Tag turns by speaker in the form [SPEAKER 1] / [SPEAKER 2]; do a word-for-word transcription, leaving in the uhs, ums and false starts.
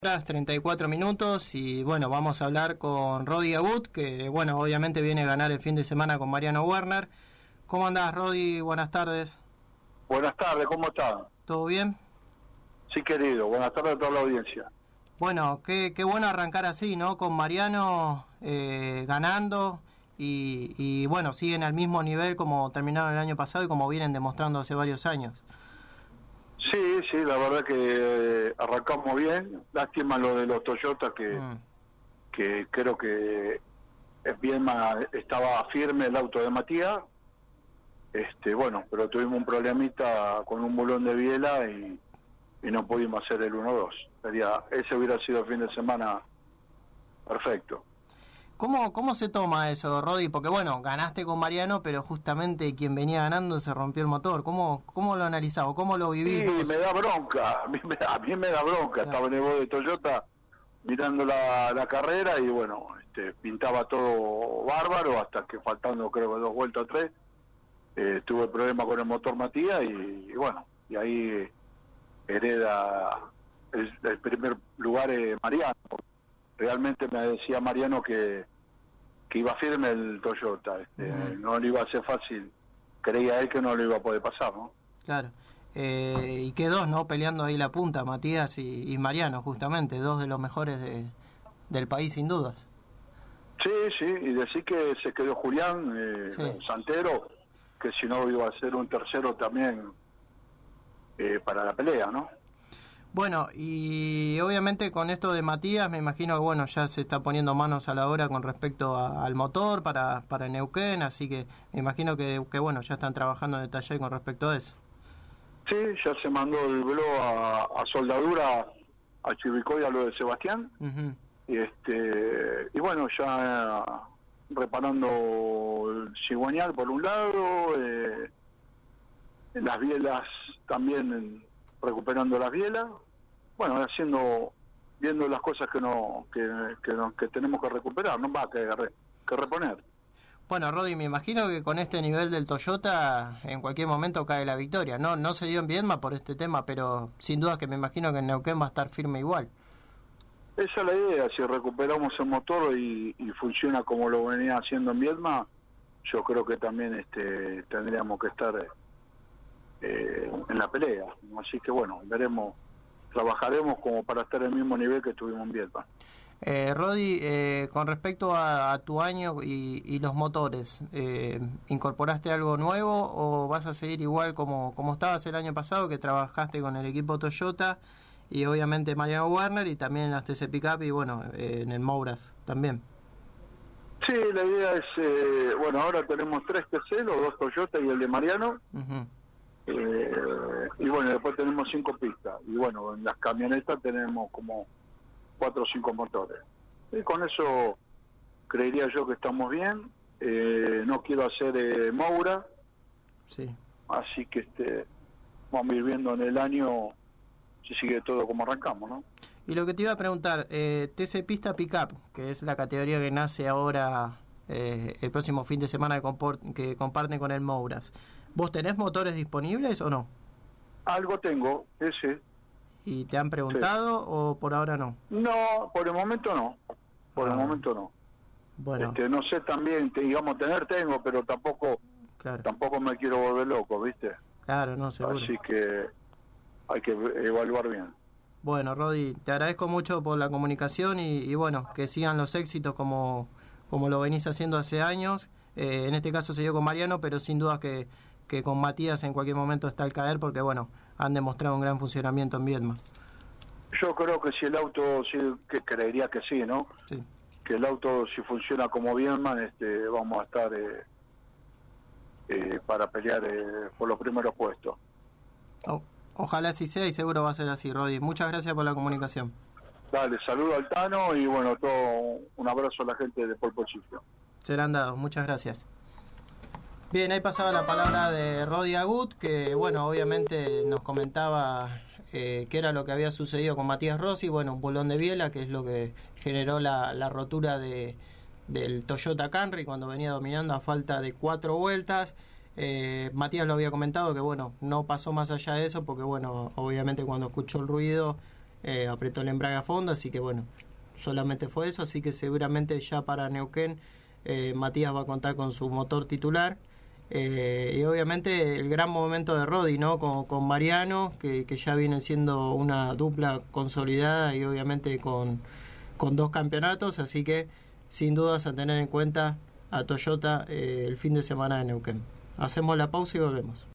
[SPEAKER 1] treinta y cuatro minutos y bueno, vamos a hablar con Rodi Agut, que bueno, obviamente viene a ganar el fin de semana con Mariano Werner. ¿Cómo andás, Rodi? Buenas tardes.
[SPEAKER 2] Buenas tardes, ¿cómo están?
[SPEAKER 1] ¿Todo bien?
[SPEAKER 2] Sí, querido, buenas tardes a toda la audiencia.
[SPEAKER 1] Bueno, qué, qué bueno arrancar así, ¿no? Con Mariano eh, ganando y, y bueno, siguen al mismo nivel como terminaron el año pasado y como vienen demostrando hace varios años.
[SPEAKER 2] Sí, sí, la verdad que arrancamos bien. Lástima lo de los Toyota, que, mm. que creo que bien estaba firme el auto de Matías. Este, bueno, pero tuvimos un problemita con un bulón de biela y, y no pudimos hacer el uno dos. Sería, ese hubiera sido el fin de semana perfecto.
[SPEAKER 1] ¿Cómo, ¿Cómo se toma eso, Rodi? Porque bueno, ganaste con Mariano, pero justamente quien venía ganando se rompió el motor. ¿Cómo, cómo lo analizás o cómo lo vivís?
[SPEAKER 2] Sí, me da bronca, a mí me, a mí me da bronca. Claro. Estaba en el box de Toyota mirando la, la carrera y bueno, este, pintaba todo bárbaro hasta que faltando creo que dos vueltas o tres, eh, tuve problema con el motor Matías y, y bueno, y ahí hereda el, el primer lugar eh, Mariano. Realmente me decía Mariano que, que iba firme el Toyota, este, uh-huh. no le iba a ser fácil, creía él que no le iba a poder pasar, ¿no?
[SPEAKER 1] Claro, eh, y que dos, ¿no? Peleando ahí la punta, Matías y, y Mariano, justamente, dos de los mejores de, del país, sin dudas.
[SPEAKER 2] Sí, sí, y decir que se quedó Julián eh, sí. Santero, que si no iba a ser un tercero también eh, para la pelea, ¿no?
[SPEAKER 1] Bueno, y obviamente con esto de Matías, me imagino que bueno, ya se está poniendo manos a la obra con respecto a, al motor para, para Neuquén, así que me imagino que, que bueno, ya están trabajando en detalle con respecto a eso.
[SPEAKER 2] Sí, ya se mandó el blog a, a soldadura a Chivicoy, a lo de Sebastián, uh-huh. y este y bueno, ya eh, reparando el cigüeñal por un lado, eh, las bielas también en, recuperando las bielas, bueno, haciendo, viendo las cosas que no que, que, no, que tenemos que recuperar, no va que, que reponer.
[SPEAKER 1] Bueno, Rodi, me imagino que con este nivel del Toyota en cualquier momento cae la victoria. No no se dio en Viedma por este tema, pero sin duda que me imagino que en Neuquén va a estar firme igual.
[SPEAKER 2] Esa es la idea, si recuperamos el motor y, y funciona como lo venía haciendo en Viedma, yo creo que también este tendríamos que estar Eh, en la pelea, así que bueno, veremos, trabajaremos como para estar al mismo nivel que estuvimos en Viedma.
[SPEAKER 1] Eh, Rodi, eh, con respecto a, a tu año y, y los motores, eh, ¿incorporaste algo nuevo o vas a seguir igual como, como estabas el año pasado, que trabajaste con el equipo Toyota y obviamente Mariano Werner y también en las T C Pickup y bueno, eh, en el Mouras también?
[SPEAKER 2] Sí, la idea es, eh, bueno, ahora tenemos tres T C, los dos Toyota y el de Mariano. Uh-huh. Eh, y bueno, después tenemos cinco pistas y bueno, en las camionetas tenemos como cuatro o cinco motores y con eso creería yo que estamos bien. Eh, no quiero hacer eh, Moura,
[SPEAKER 1] sí.
[SPEAKER 2] Así que este vamos a ir viendo en el año si sigue todo como arrancamos, ¿no?
[SPEAKER 1] Y lo que te iba a preguntar, eh, T C Pista Pickup, que es la categoría que nace ahora eh, el próximo fin de semana que, comport- que comparten con el Mouras, ¿vos tenés motores disponibles o no?
[SPEAKER 2] Algo tengo, ese.
[SPEAKER 1] ¿Y te han preguntado sí. o por ahora no?
[SPEAKER 2] No, por el momento no. Por ah. el momento no.
[SPEAKER 1] Bueno.
[SPEAKER 2] Este, no sé también, te, digamos, tener tengo, pero tampoco
[SPEAKER 1] claro.
[SPEAKER 2] tampoco me quiero volver loco, ¿viste?
[SPEAKER 1] Claro, no, seguro.
[SPEAKER 2] Así que hay que evaluar bien.
[SPEAKER 1] Bueno, Rodi, te agradezco mucho por la comunicación y, y bueno, que sigan los éxitos como, como lo venís haciendo hace años. Eh, en este caso se dio con Mariano, pero sin duda que, que con Matías en cualquier momento está al caer porque, bueno, han demostrado un gran funcionamiento en Viedma.
[SPEAKER 2] Yo creo que si el auto, sí, que creería que sí, ¿no?
[SPEAKER 1] Sí.
[SPEAKER 2] Que el auto si funciona como Viedma, este, vamos a estar eh, eh, para pelear eh, por los primeros puestos.
[SPEAKER 1] Oh, ojalá así sea y seguro va a ser así, Rodi. Muchas gracias por la comunicación.
[SPEAKER 2] Dale, saludo al Tano y bueno, todo un abrazo a la gente de Pol Posición.
[SPEAKER 1] Serán dados, muchas gracias. Bien, ahí pasaba la palabra de Rodi Agut, que bueno, obviamente nos comentaba eh, qué era lo que había sucedido con Matías Rossi, bueno, un bolón de biela, que es lo que generó la, la rotura de del Toyota Camry cuando venía dominando a falta de cuatro vueltas. Eh, Matías lo había comentado que bueno, no pasó más allá de eso, porque bueno, obviamente cuando escuchó el ruido eh, apretó el embrague a fondo, así que bueno, solamente fue eso, así que seguramente ya para Neuquén eh, Matías va a contar con su motor titular. Eh, y obviamente el gran momento de Rodi, ¿no? Con, con Mariano, que, que ya viene siendo una dupla consolidada y obviamente con, con dos campeonatos, así que sin dudas a tener en cuenta a Toyota eh, el fin de semana de Neuquén. Hacemos la pausa y volvemos.